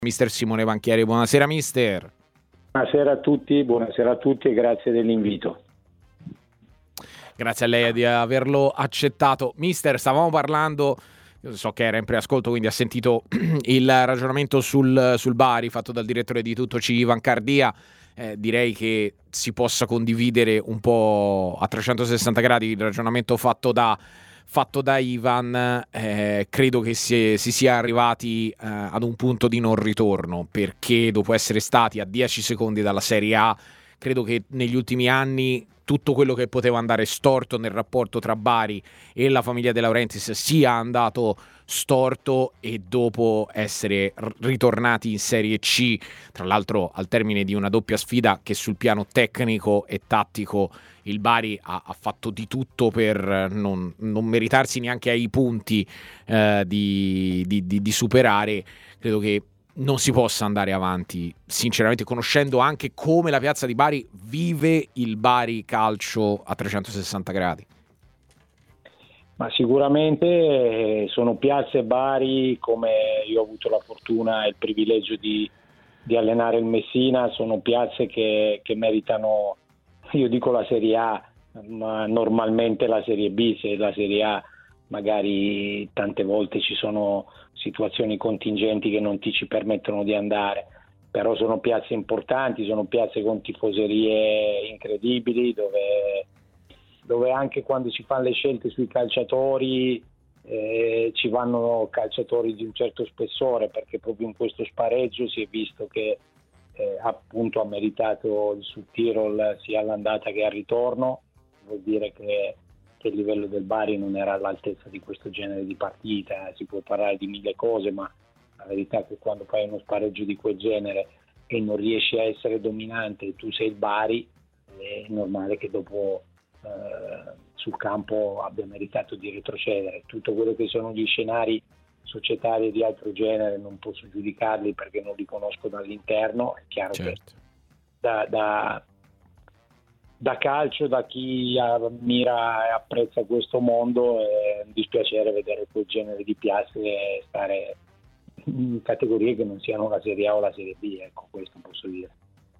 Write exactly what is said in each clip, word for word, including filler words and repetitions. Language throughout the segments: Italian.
Mister Simone Banchieri. Buonasera mister. Buonasera a tutti, buonasera a tutti e grazie dell'invito. Grazie a lei di averlo accettato. Mister, stavamo parlando, io so che era in preascolto, quindi ha sentito il ragionamento sul, sul Bari fatto dal direttore di Tutto C, Ivan Cardia. Eh, direi che si possa condividere un po' a trecentosessanta gradi il ragionamento fatto da, fatto da Ivan. Eh, credo che si, si sia arrivati eh, ad un punto di non ritorno, perché dopo essere stati a dieci secondi dalla Serie A, credo che negli ultimi anni tutto quello che poteva andare storto nel rapporto tra Bari e la famiglia De Laurentiis sia andato storto, e dopo essere ritornati in Serie C, tra l'altro al termine di una doppia sfida che sul piano tecnico e tattico il Bari ha, ha fatto di tutto per non, non meritarsi neanche ai punti eh, di, di, di, di superare, credo che non si possa andare avanti, sinceramente, conoscendo anche come la piazza di Bari vive il Bari calcio a trecentosessanta gradi. Ma sicuramente sono piazze Bari, come io ho avuto la fortuna e il privilegio di, di allenare il Messina, sono piazze che, che meritano, io dico la Serie A, ma normalmente la Serie B, se la Serie A magari tante volte ci sono situazioni contingenti che non ti ci permettono di andare, però sono piazze importanti, sono piazze con tifoserie incredibili, dove, dove anche quando si fanno le scelte sui calciatori eh, ci vanno calciatori di un certo spessore, perché proprio in questo spareggio si è visto che eh, appunto ha meritato il Südtirol sia all'andata che al ritorno. Vuol dire che che il livello del Bari non era all'altezza di questo genere di partita. Si può parlare di mille cose, ma la verità è che quando fai uno spareggio di quel genere e non riesci a essere dominante e tu sei il Bari, è normale che dopo eh, sul campo abbia meritato di retrocedere. Tutto quello che sono gli scenari societari di altro genere non posso giudicarli perché non li conosco dall'interno. È chiaro, certo, che da, da da calcio, da chi ammira e apprezza questo mondo, è un dispiacere vedere quel genere di piazze stare in categorie che non siano la Serie A o la Serie B, ecco, questo posso dire.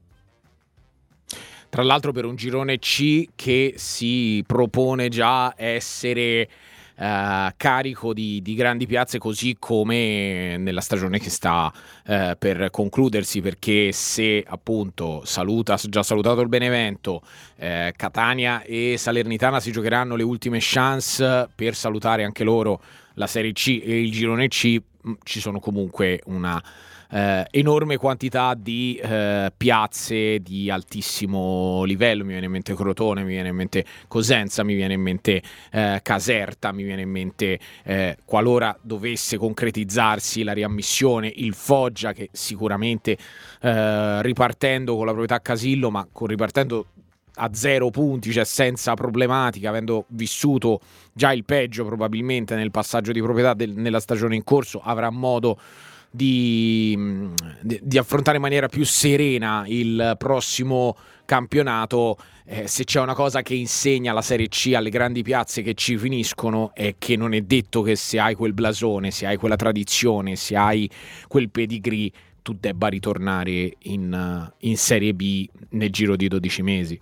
Tra l'altro per un girone C che si propone già essere Uh, carico di, di grandi piazze, così come nella stagione che sta uh, per concludersi, perché se appunto saluta, già salutato il Benevento, uh, Catania e Salernitana si giocheranno le ultime chance per salutare anche loro la Serie C e il girone C, ci sono comunque una Eh, enorme quantità di eh, piazze di altissimo livello. Mi viene in mente Crotone, mi viene in mente Cosenza, mi viene in mente eh, Caserta, mi viene in mente eh, qualora dovesse concretizzarsi la riammissione, il Foggia, che sicuramente eh, ripartendo con la proprietà Casillo, ma con ripartendo a zero punti, cioè senza problematica, avendo vissuto già il peggio probabilmente nel passaggio di proprietà del, nella stagione in corso, avrà modo Di, di affrontare in maniera più serena il prossimo campionato. Eh, se c'è una cosa che insegna la Serie C alle grandi piazze che ci finiscono, è che non è detto che se hai quel blasone, se hai quella tradizione, se hai quel pedigree, tu debba ritornare in, in Serie B nel giro di dodici mesi.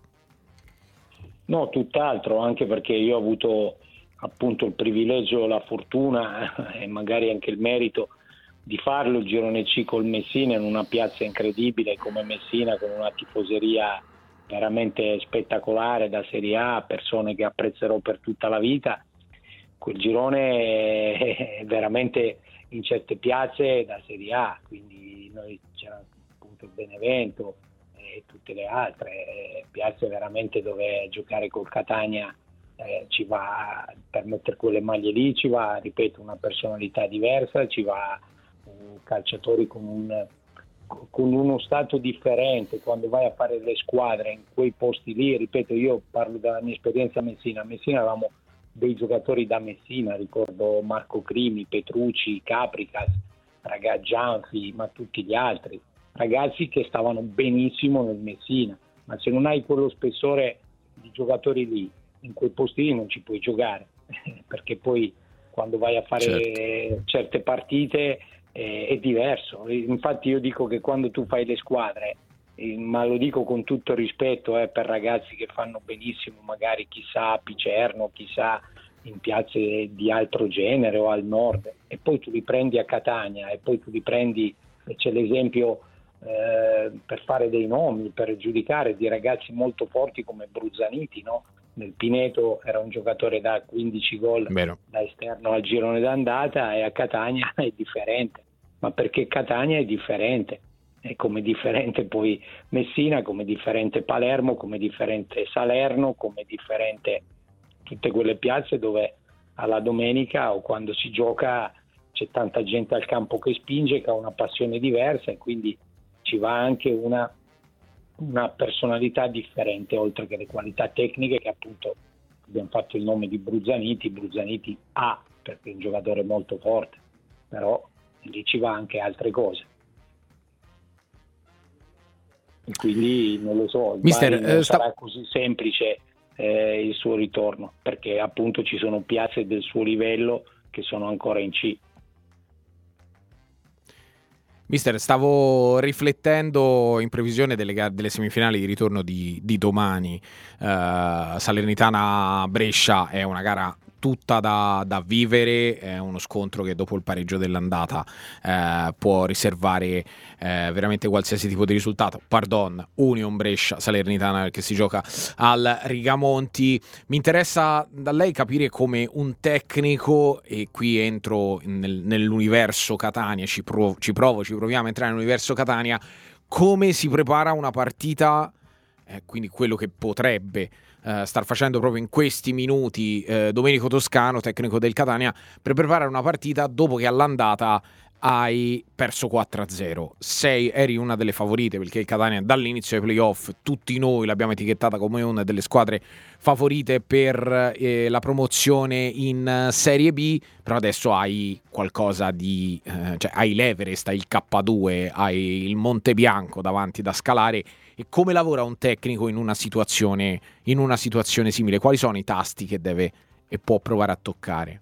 No, tutt'altro, anche perché io ho avuto appunto il privilegio, la fortuna e magari anche il merito di farlo il girone C col Messina, in una piazza incredibile come Messina, con una tifoseria veramente spettacolare da Serie A, persone che apprezzerò per tutta la vita. Quel girone è veramente in certe piazze da Serie A, quindi noi c'era appunto il Benevento e tutte le altre piazze veramente dove giocare col Catania eh, ci va, per mettere quelle maglie lì ci va, ripeto, una personalità diversa, ci va calciatori con, un, con uno stato differente. Quando vai a fare le squadre in quei posti lì, ripeto, io parlo della mia esperienza a Messina. A Messina avevamo dei giocatori da Messina, ricordo Marco Crimi, Petrucci, Capricas, Ragaggianfi, ma tutti gli altri ragazzi che stavano benissimo nel Messina. Ma se non hai quello spessore di giocatori lì, in quei posti lì non ci puoi giocare perché poi quando vai a fare certo. certe partite è, è diverso. Infatti io dico che quando tu fai le squadre, eh, ma lo dico con tutto rispetto eh, per ragazzi che fanno benissimo magari chissà a Picerno, chissà in piazze di altro genere o al nord, e poi tu li prendi a Catania e poi tu li prendi, e c'è l'esempio eh, per fare dei nomi, per giudicare, di ragazzi molto forti come Bruzzaniti, no? Nel Pineto era un giocatore da quindici gol Vero. da esterno al girone d'andata, e a Catania è differente, ma perché Catania è differente, è come differente poi Messina, come differente Palermo, come differente Salerno, come differente tutte quelle piazze dove alla domenica o quando si gioca c'è tanta gente al campo che spinge, che ha una passione diversa, e quindi ci va anche una, una personalità differente, oltre che le qualità tecniche, che appunto abbiamo fatto il nome di Bruzzaniti. Bruzzaniti ha, perché è un giocatore molto forte, però lì ci va anche altre cose. E quindi non lo so, il Mister, Bari non eh, sta... sarà così semplice eh, il suo ritorno, perché appunto ci sono piazze del suo livello che sono ancora in C. Mister, stavo riflettendo in previsione delle, gar- delle semifinali di ritorno di, di domani. Uh, Salernitana-Brescia è una gara tutta da, da vivere, è uno scontro che dopo il pareggio dell'andata eh, può riservare eh, veramente qualsiasi tipo di risultato. Pardon, Union Brescia Salernitana, perché si gioca al Rigamonti. Mi interessa da lei capire come un tecnico, e qui entro nel, nell'universo Catania, ci, provo, ci provo, ci proviamo a entrare nell'universo Catania, come si prepara una partita, eh, quindi quello che potrebbe Uh, star facendo proprio in questi minuti uh, Domenico Toscano, tecnico del Catania, per preparare una partita dopo che all'andata hai perso quattro a zero. Sei, eri una delle favorite, perché il Catania dall'inizio dei playoff tutti noi l'abbiamo etichettata come una delle squadre favorite per eh, la promozione in Serie B, però adesso hai qualcosa di eh, cioè hai l'Everest, hai il K due, hai il Monte Bianco davanti da scalare. E come lavora un tecnico in una situazione in una situazione simile? Quali sono i tasti che deve e può provare a toccare?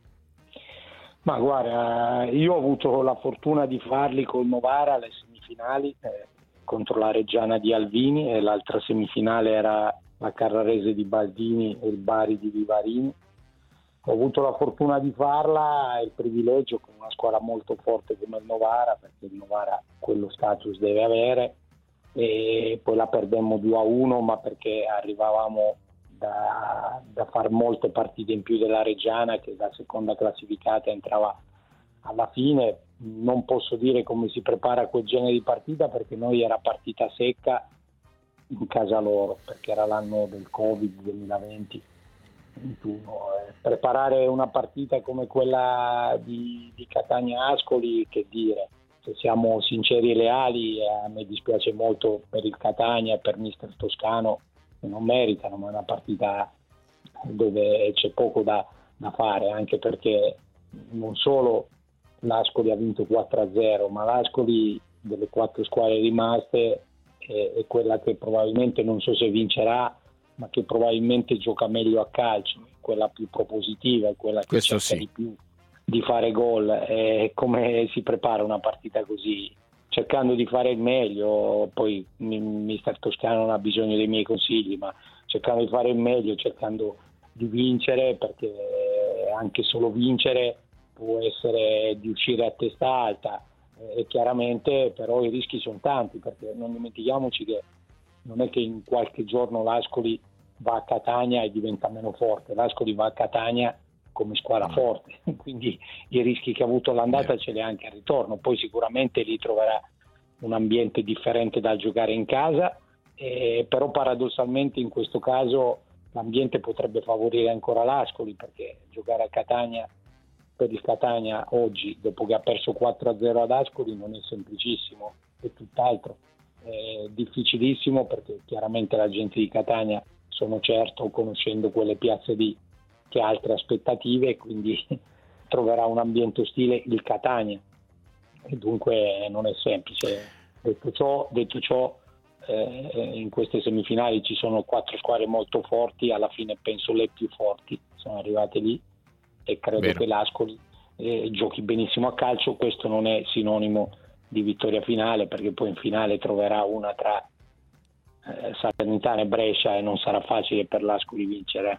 Ma guarda, io ho avuto la fortuna di farli col Novara alle semifinali eh, contro la Reggiana di Alvini, e l'altra semifinale era la Carrarese di Baldini e il Bari di Vivarini. Ho avuto la fortuna di farla e il privilegio con una squadra molto forte come il Novara, perché il Novara quello status deve avere, e poi la perdemmo due a uno, ma perché arrivavamo da, da far molte partite in più della Reggiana, che da seconda classificata entrava alla fine. Non posso dire come si prepara quel genere di partita, perché noi era partita secca in casa loro, perché era l'anno del Covid duemilaventi. Eh, preparare una partita come quella di, di Catania-Ascoli, che dire, se siamo sinceri e leali, eh, a me dispiace molto per il Catania e per mister Toscano, che non meritano, ma è una partita dove c'è poco da, da fare, anche perché non solo l'Ascoli ha vinto quattro a zero, ma l'Ascoli delle quattro squadre rimaste è, è quella che probabilmente, non so se vincerà, ma che probabilmente gioca meglio a calcio, quella più propositiva, è quella che Questo cerca sì. di più di fare gol. E come si prepara una partita così? Cercando di fare il meglio. Poi mister Toscano non ha bisogno dei miei consigli, ma cercando di fare il meglio, cercando di vincere, perché anche solo vincere può essere di uscire a testa alta, e chiaramente però i rischi sono tanti, perché non dimentichiamoci che non è che in qualche giorno l'Ascoli va a Catania e diventa meno forte, l'Ascoli va a Catania come squadra No. forte, quindi i rischi che ha avuto all'andata ce li ha anche al ritorno. Poi sicuramente lì troverà un ambiente differente dal giocare in casa, eh, però paradossalmente in questo caso l'ambiente potrebbe favorire ancora l'Ascoli, perché giocare a Catania, per il Catania oggi, dopo che ha perso quattro a zero ad Ascoli, non è semplicissimo, è tutt'altro. È difficilissimo, perché chiaramente la gente di Catania, sono certo, conoscendo quelle piazze lì, che ha altre aspettative, e quindi troverà un ambiente ostile il Catania, e dunque non è semplice. Detto ciò, detto ciò eh, in queste semifinali ci sono quattro squadre molto forti, alla fine penso le più forti sono arrivate lì, e credo Vero. che l'Ascoli e giochi benissimo a calcio, questo non è sinonimo di vittoria finale, perché poi in finale troverà una tra eh, Salernitana e Brescia e non sarà facile per l'Ascoli vincere.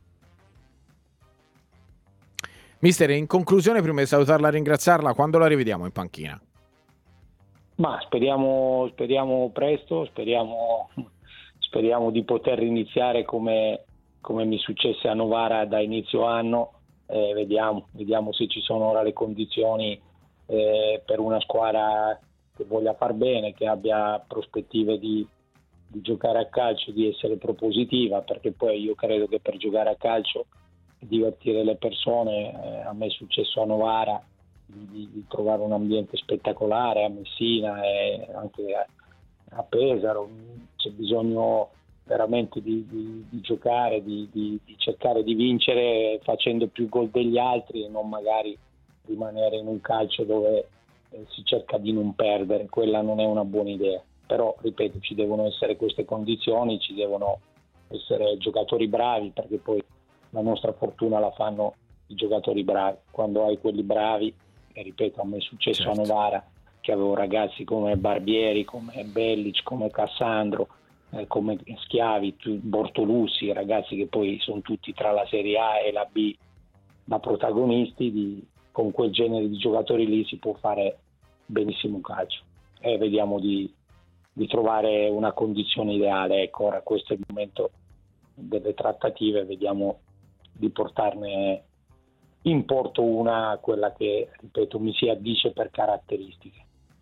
Mister, in conclusione, prima di salutarla e ringraziarla, quando la rivediamo in panchina? Ma speriamo, speriamo presto, speriamo, speriamo di poter iniziare come, come mi successe a Novara da inizio anno. Eh, vediamo, vediamo se ci sono ora le condizioni eh, per una squadra che voglia far bene, che abbia prospettive di, di giocare a calcio, di essere propositiva, perché poi io credo che per giocare a calcio, divertire le persone, eh, a me è successo a Novara di, di, di trovare un ambiente spettacolare, a Messina e anche a, a Pesaro. C'è bisogno veramente di, di, di giocare, di, di, di cercare di vincere facendo più gol degli altri e non magari rimanere in un calcio dove eh, si cerca di non perdere. Quella non è una buona idea, però ripeto, ci devono essere queste condizioni, ci devono essere giocatori bravi, perché poi la nostra fortuna la fanno i giocatori bravi. Quando hai quelli bravi, e ripeto, a me è successo certo. a Novara, che avevo ragazzi come Barbieri, come Bellic, come Cassandro, eh, come Schiavi, Bortolussi, ragazzi che poi sono tutti tra la Serie A e la B da protagonisti. Di, con quel genere di giocatori lì si può fare benissimo calcio, e vediamo di, di trovare una condizione ideale. Ecco, ora questo è il momento delle trattative, vediamo di portarne in porto una, quella che, ripeto, mi si addice per caratteristiche.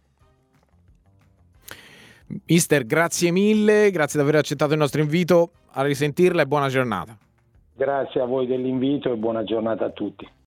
Mister, grazie mille, grazie di aver accettato il nostro invito, a risentirla e buona giornata. Grazie a voi dell'invito e buona giornata a tutti.